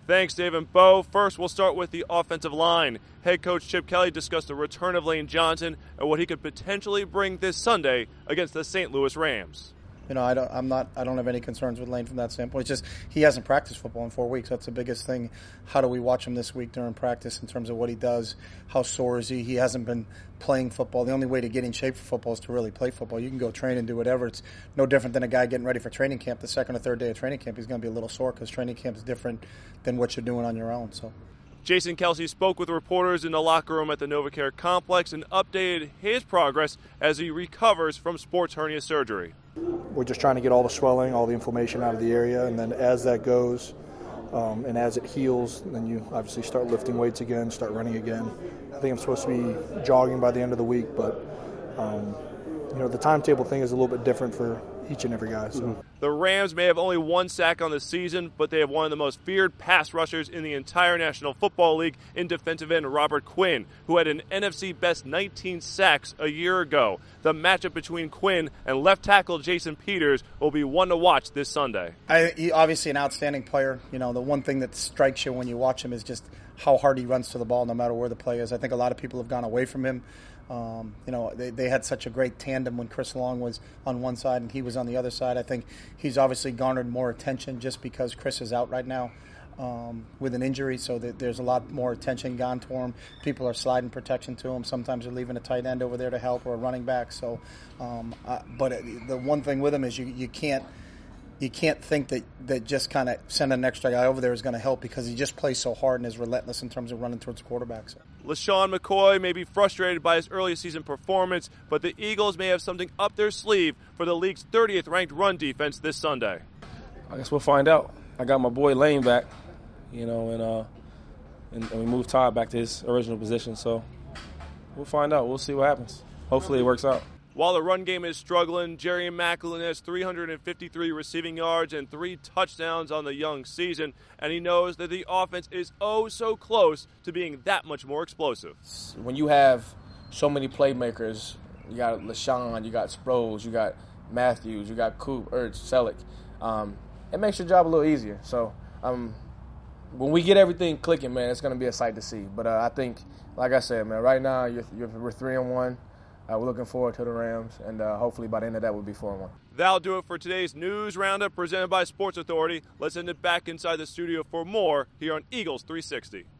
Thanks, Dave and Bo. First, we'll start with the offensive line. Head coach Chip Kelly discussed the return of Lane Johnson and what he could potentially bring this Sunday against the St. Louis Rams. You know, I don't have any concerns with Lane from that standpoint. It's just he hasn't practiced football in 4 weeks. That's the biggest thing. How do we watch him this week during practice in terms of what he does? How sore is he? He hasn't been playing football. The only way to get in shape for football is to really play football. You can go train and do whatever. It's no different than a guy getting ready for training camp. The second or third day of training camp, he's going to be a little sore because training camp is different than what you're doing on your own. So. Jason Kelce spoke with reporters in the locker room at the NovaCare complex and updated his progress as he recovers from sports hernia surgery. We're just trying to get all the swelling, all the inflammation out of the area, and then as that goes and as it heals, then you obviously start lifting weights again, start running again. I think I'm supposed to be jogging by the end of the week, but the timetable thing is a little bit different for each and every guy. So. The Rams may have only one sack on the season, but they have one of the most feared pass rushers in the entire National Football League in defensive end Robert Quinn, who had an NFC best 19 sacks a year ago. The matchup between Quinn and left tackle Jason Peters will be one to watch this Sunday. He's obviously an outstanding player. You know, the one thing that strikes you when you watch him is just how hard he runs to the ball no matter where the play is. I think a lot of people have gone away from him. They had such a great tandem when Chris Long was on one side and he was on the other side. I think he's obviously garnered more attention just because Chris is out right now with an injury, so there's a lot more attention gone to him. People are sliding protection to him. Sometimes they're leaving a tight end over there to help or a running back. So, but the one thing with him is you can't think that just kind of sending an extra guy over there is going to help because he just plays so hard and is relentless in terms of running towards quarterbacks. LaShawn McCoy may be frustrated by his early season performance, but the Eagles may have something up their sleeve for the league's 30th ranked run defense this Sunday. I guess we'll find out. I got my boy Lane back, and we moved Todd back to his original position, so we'll find out. We'll see what happens. Hopefully it works out. While the run game is struggling, Jerry Maclin has 353 receiving yards and 3 touchdowns on the young season, and he knows that the offense is oh so close to being that much more explosive. When you have so many playmakers, you got LaShawn, you got Sproles, you got Matthews, you got Coop, Ertz, Selleck, it makes your job a little easier. So when we get everything clicking, man, it's going to be a sight to see. But I think, like I said, man, right now we're 3-1. We're looking forward to the Rams, and hopefully by the end of that we'll be 4-1. That'll do it for today's News Roundup presented by Sports Authority. Let's send it back inside the studio for more here on Eagles 360.